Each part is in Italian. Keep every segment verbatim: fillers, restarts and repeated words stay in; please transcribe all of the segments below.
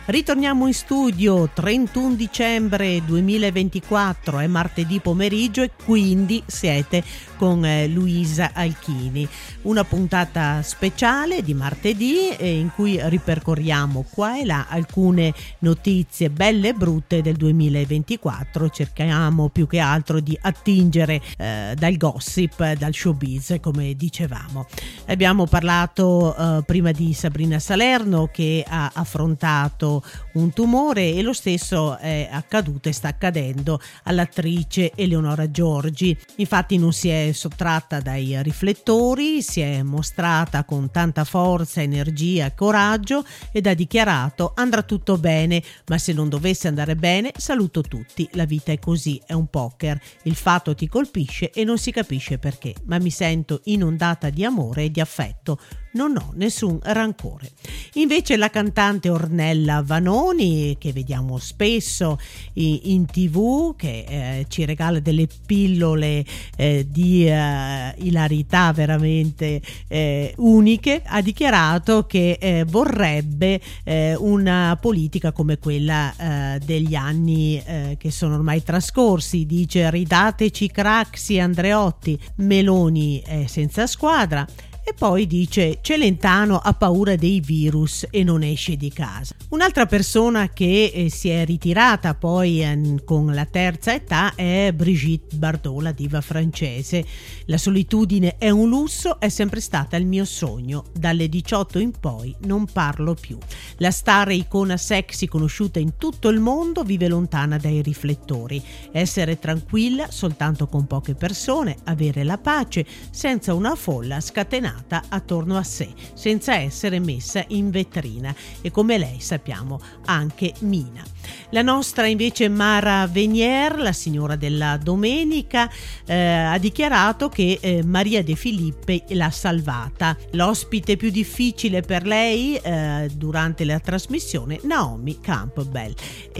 Ritorniamo in studio, trentuno dicembre duemilaventiquattro, è martedì pomeriggio e quindi siete con eh, Luisa Alchini. Una puntata speciale di martedì eh, in cui ripercorriamo qua e là alcune notizie belle e brutte del duemilaventiquattro. Cerchiamo più che altro di attingere eh, dal gossip, dal showbiz, come dicevamo. Abbiamo parlato eh, prima di Sabrina Salerno, che ha affrontato un tumore, e lo stesso è accaduto e sta accadendo all'attrice Eleonora Giorgi. Infatti non si è sottratta dai riflettori, si è mostrata con tanta forza, energia e coraggio ed ha dichiarato: andrà tutto bene, ma se non dovesse andare bene saluto tutti, la vita è così, è un poker, il fatto ti colpisce e non si capisce perché, ma mi sento inondata di amore e di affetto, non ho nessun rancore. Invece la cantante Ornella Vanoni, che vediamo spesso in tv, che eh, ci regala delle pillole eh, di eh, ilarità veramente eh, uniche, ha dichiarato che eh, vorrebbe eh, una politica come quella eh, degli anni eh, che sono ormai trascorsi. Dice: ridateci Craxi, Andreotti, Meloni è senza squadra. E poi dice: Celentano ha paura dei virus e non esce di casa. Un'altra persona che eh, si è ritirata poi eh, con la terza età è Brigitte Bardot, la diva francese. La solitudine è un lusso, è sempre stata il mio sogno. Dalle diciotto in poi non parlo più. La star e icona sexy conosciuta in tutto il mondo vive lontana dai riflettori. Essere tranquilla soltanto con poche persone, avere la pace senza una folla scatenata attorno a sé, senza essere messa in vetrina, e come lei sappiamo anche Mina. La nostra invece Mara Venier, la signora della domenica, eh, ha dichiarato che eh, Maria De Filippi l'ha salvata. L'ospite più difficile per lei eh, durante la trasmissione, Naomi Campbell,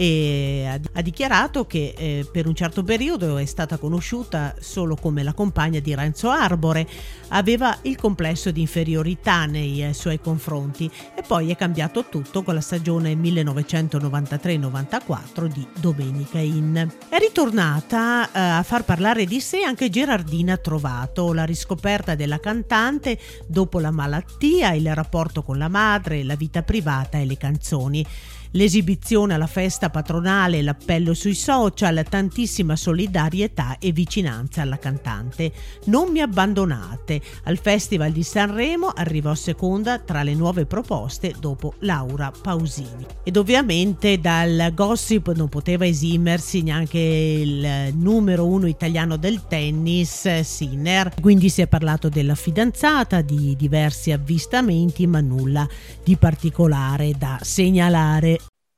e ha, ha dichiarato che eh, per un certo periodo è stata conosciuta solo come la compagna di Renzo Arbore, aveva il complesso di inferiorità nei eh, suoi confronti, e poi è cambiato tutto con la stagione millenovecentonovantatré novantaquattro di Domenica In. È ritornata eh, a far parlare di sé anche Gerardina Trovato. La riscoperta della cantante dopo la malattia, il rapporto con la madre, la vita privata e le canzoni. L'esibizione alla festa patronale, l'appello sui social, tantissima solidarietà e vicinanza alla cantante. Non mi abbandonate. Al Festival di Sanremo arrivò seconda tra le nuove proposte dopo Laura Pausini. Ed ovviamente dal gossip non poteva esimersi neanche il numero uno italiano del tennis, Sinner. Quindi si è parlato della fidanzata, di diversi avvistamenti, ma nulla di particolare da segnalare.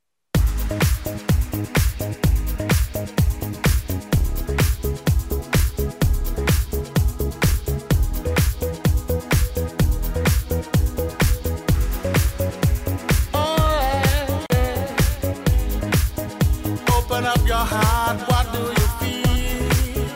Open up your heart, what do you feel?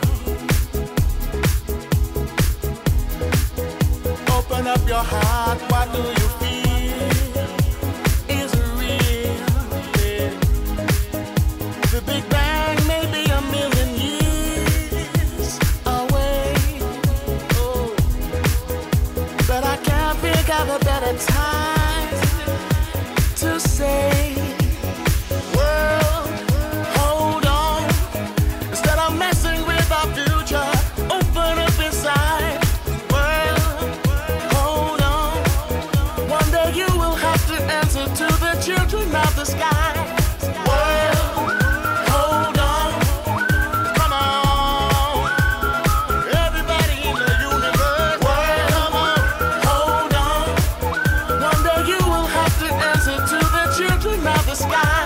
Open up your heart, what do you feel? Is it real? Yeah. The Big Bang may be a million years away. Oh, but I can't think of a better time to say, world, hold on. Instead of messing with our future, open up inside. World, hold on. One day you will have to answer to the children of the sky. World, hold on. Come on. Everybody in the universe. World, come on. Hold on. One day you will have to answer to the children of the sky.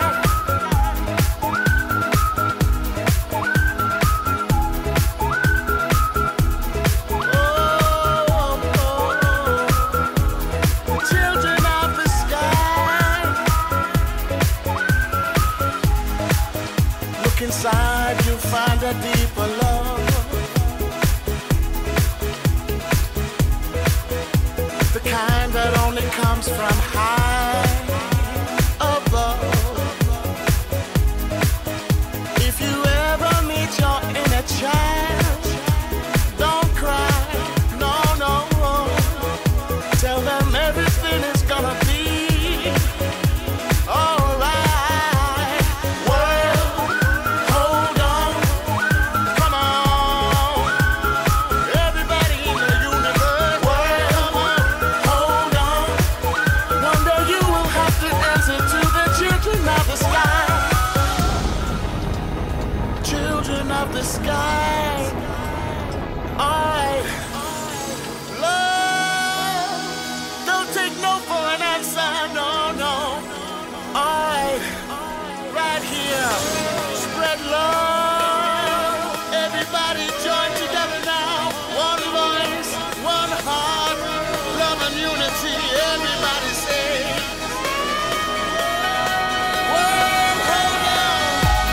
Children of the sky. Look inside, you'll find a deeper love. The kind that only comes from high above. love. Everybody join together now. One voice, one heart, love and unity. Everybody say, well, hold on.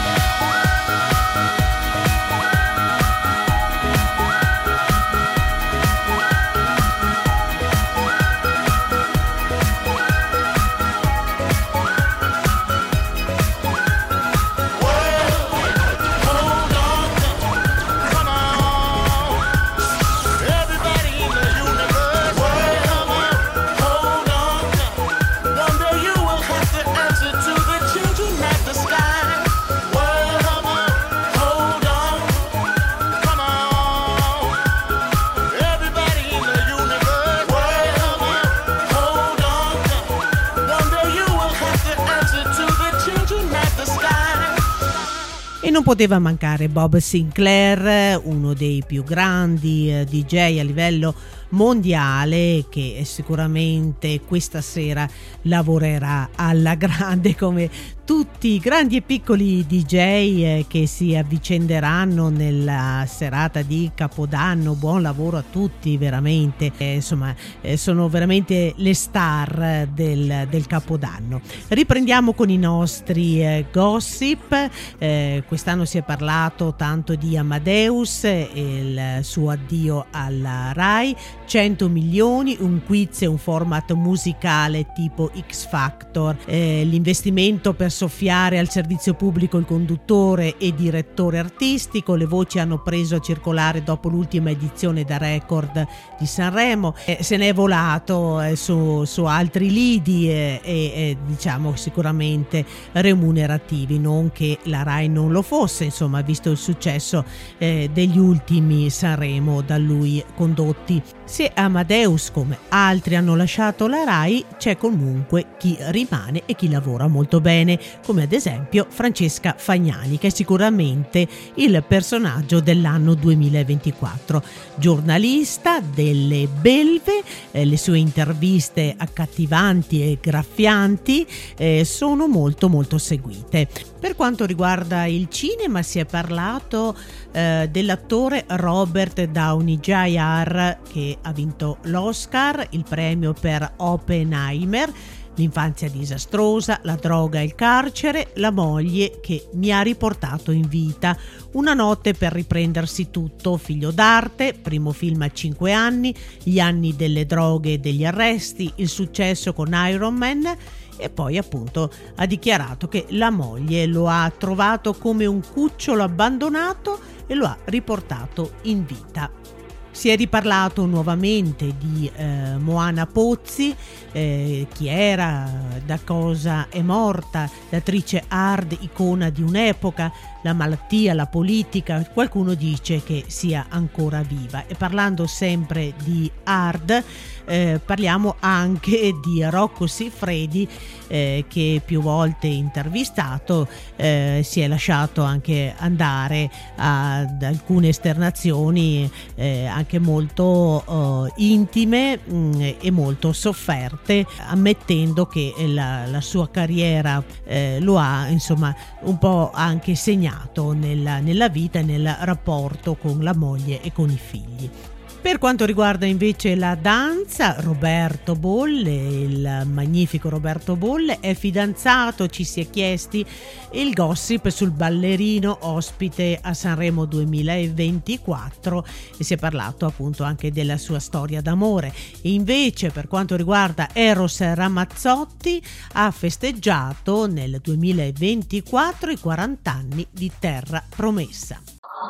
E non poteva mancare Bob Sinclair, uno dei più grandi eh, D J a livello mondiale, che sicuramente questa sera lavorerà alla grande come tutti i grandi e piccoli D J eh, che si avvicenderanno nella serata di Capodanno. Buon lavoro a tutti, veramente, eh, insomma eh, sono veramente le star del, del Capodanno. Riprendiamo con i nostri eh, gossip. Eh, quest'anno si è parlato tanto di Amadeus e il suo addio alla Rai. cento milioni, un quiz e un format musicale tipo X Factor, eh, l'investimento per soffiare al servizio pubblico il conduttore e direttore artistico. Le voci hanno preso a circolare dopo l'ultima edizione da record di Sanremo, eh, se ne è volato eh, su, su altri lidi eh, e eh, diciamo sicuramente remunerativi, non che la Rai non lo fosse, insomma, visto il successo eh, degli ultimi Sanremo da lui condotti. Se Amadeus come altri hanno lasciato la Rai, c'è comunque chi rimane e chi lavora molto bene, come ad esempio Francesca Fagnani, che è sicuramente il personaggio dell'anno duemilaventiquattro. Giornalista delle belve, eh, le sue interviste accattivanti e graffianti eh, sono molto molto seguite. Per quanto riguarda il cinema, si è parlato eh, dell'attore Robert Downey junior, che ha vinto l'Oscar, il premio per Oppenheimer, l'infanzia disastrosa, la droga e il carcere, la moglie che mi ha riportato in vita, una notte per riprendersi tutto, figlio d'arte, primo film a cinque anni, gli anni delle droghe e degli arresti, il successo con Iron Man. E poi appunto ha dichiarato che la moglie lo ha trovato come un cucciolo abbandonato e lo ha riportato in vita. Si è riparlato nuovamente di eh, Moana Pozzi, eh, chi era, da cosa è morta, l'attrice hard, icona di un'epoca, la malattia, la politica. Qualcuno dice che sia ancora viva. E parlando sempre di hard, eh, parliamo anche di Rocco Siffredi, eh, che più volte intervistato eh, si è lasciato anche andare ad alcune esternazioni eh, anche molto uh, intime mh, e molto sofferte, ammettendo che la, la sua carriera eh, lo ha insomma un po' anche segnato nella, nella vita e nel rapporto con la moglie e con i figli. Per quanto riguarda invece la danza, Roberto Bolle, il magnifico Roberto Bolle, è fidanzato. Ci si è chiesti il gossip sul ballerino ospite a Sanremo duemilaventiquattro e si è parlato appunto anche della sua storia d'amore. E invece per quanto riguarda Eros Ramazzotti, ha festeggiato nel duemilaventiquattro i quaranta anni di Terra Promessa.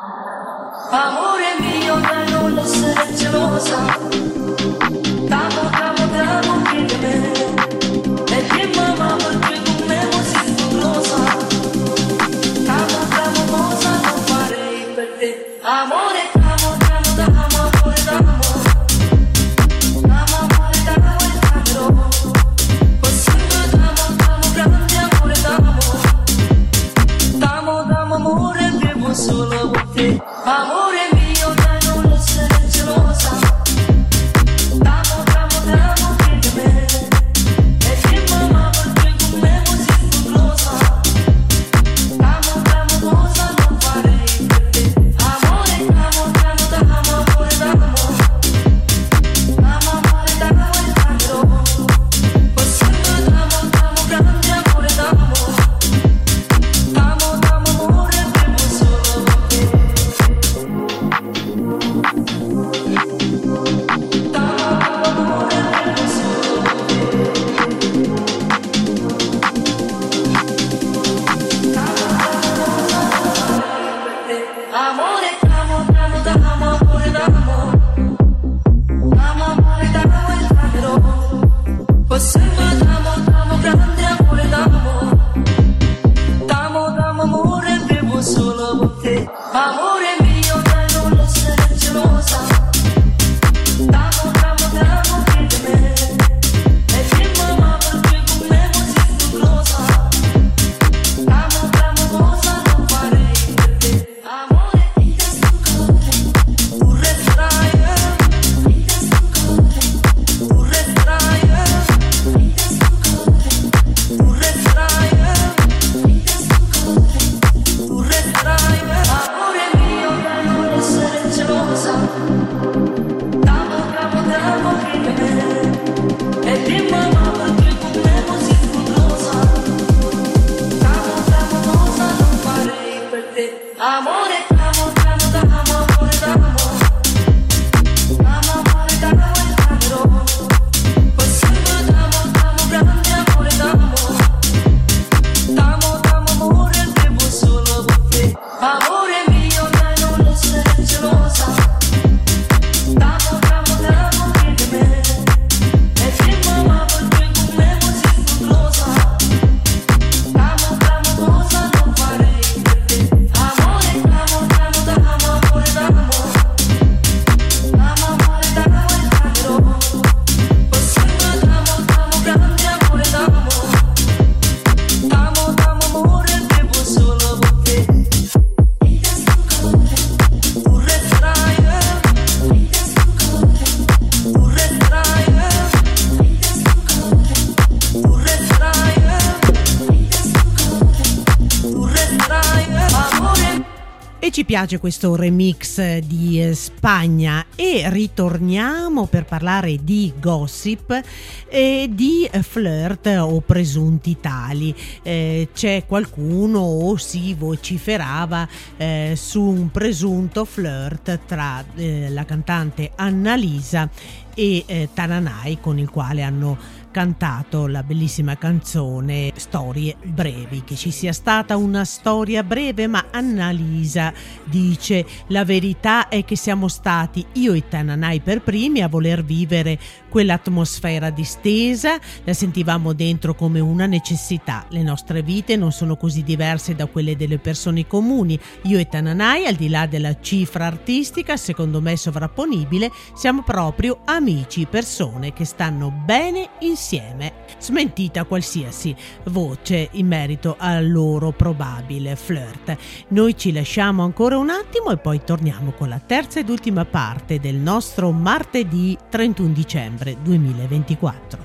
Amore mio, dai non essere gelosa, t'amo, t'amo, t'amo più di me, e che mamma perché con me così furiosa, t'amo, t'amo, cosa non farei per te, amore, t'amo, t'amo, t'amo, amore, t'amo, t'amo, amore, t'amo e t'amerò, possibile t'amo, t'amo, grande amore, t'amo, t'amo, t'amo, amore, vivo solo per te. Amore mio, dai non essere gelosa, t'amo, t'amo, t'amo più di me, ci piace questo remix di eh, Spagna e ritorniamo per parlare di gossip e di eh, flirt o presunti tali. Eh, c'è qualcuno o si vociferava eh, su un presunto flirt tra eh, la cantante Annalisa e eh, Tananai, con il quale hanno cantato la bellissima canzone Storie brevi. Che ci sia stata una storia breve, ma Annalisa dice: la verità è che siamo stati io e Tananai per primi a voler vivere quell'atmosfera distesa, la sentivamo dentro come una necessità. Le nostre vite non sono così diverse da quelle delle persone comuni. Io e Tananai, al di là della cifra artistica secondo me sovrapponibile, siamo proprio amici, persone che stanno bene insieme. Smentita qualsiasi voce in merito al loro probabile flirt. Noi ci lasciamo ancora un attimo e poi torniamo con la terza ed ultima parte del nostro martedì trentuno dicembre duemilaventiquattro.